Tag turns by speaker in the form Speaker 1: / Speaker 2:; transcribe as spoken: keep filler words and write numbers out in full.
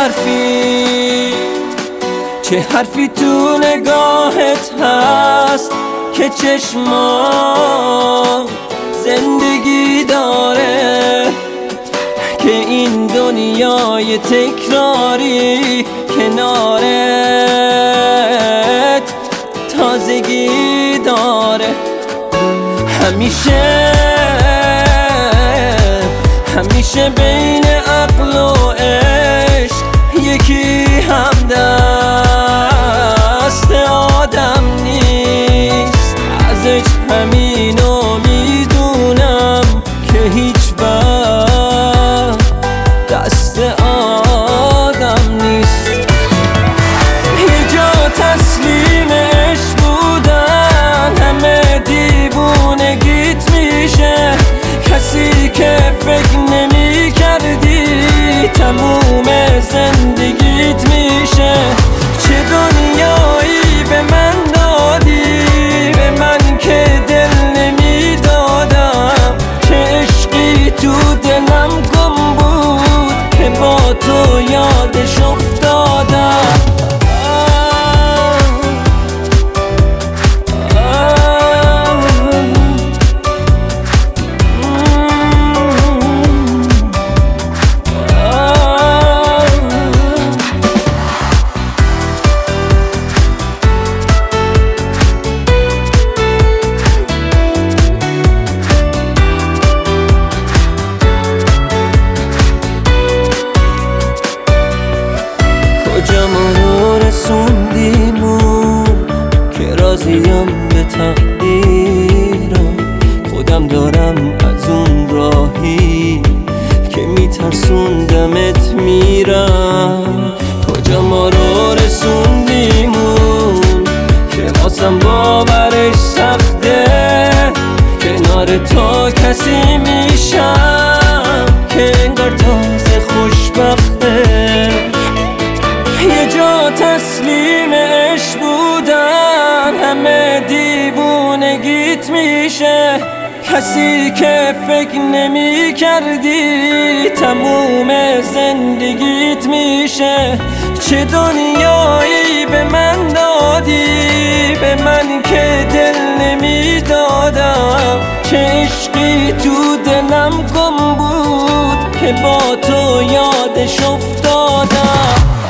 Speaker 1: حرفی چه حرفی تو نگاهت هست که چشما زندگی داره، که این دنیای تکراری کنارت تازگی داره. همیشه همیشه بین عقل و عشق یکی هم دست آدم نیست. ازش همینو میدونم که هیچ وقت دست آدم نیست. یه جا تسلیم عشق بودن همه دیوونگیت میشه، کسی که فکر نمی کردی تموم زندگیت میشه. چه دنیایی به من دادی، به من که دل نمی دادم، چه عشقی تو دلم گم بود که با تو یادش افتادم. کجا ما رو رسوندیمون که راضیم به تقدیرم، خودم دارم از اون راهی که میترسوندمت میرم. کجا ما رو رسوندیمون که واسم باورش سخته، کنار تو کسی میشم که انگار تازه خوشبخته. یه جا تسلیم عشق بودن همه دیوونگیت میشه، کسی که فکر نمی کردی تموم زندگیت میشه. چه دنیایی به من دادی، به من که دل نمی دادم، چه عشقی تو دلم گم بود که با تو یادش افتادم.